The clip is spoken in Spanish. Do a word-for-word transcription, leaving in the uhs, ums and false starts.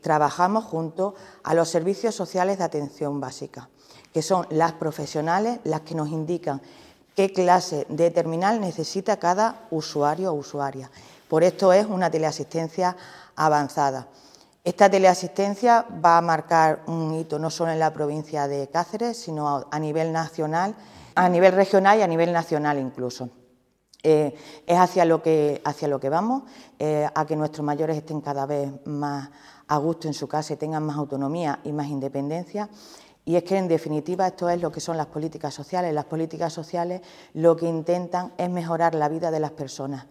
Trabajamos junto a los servicios sociales de atención básica, que son las profesionales las que nos indican qué clase de terminal necesita cada usuario o usuaria. Por esto es una teleasistencia avanzada. Esta teleasistencia va a marcar un hito no solo en la provincia de Cáceres, sino a nivel nacional, a nivel regional y a nivel nacional incluso. Eh, es hacia lo que, hacia lo que vamos, eh, a que nuestros mayores estén cada vez más a gusto en su casa y tengan más autonomía y más independencia. Y es que, en definitiva, esto es lo que son las políticas sociales. Las políticas sociales lo que intentan es mejorar la vida de las personas.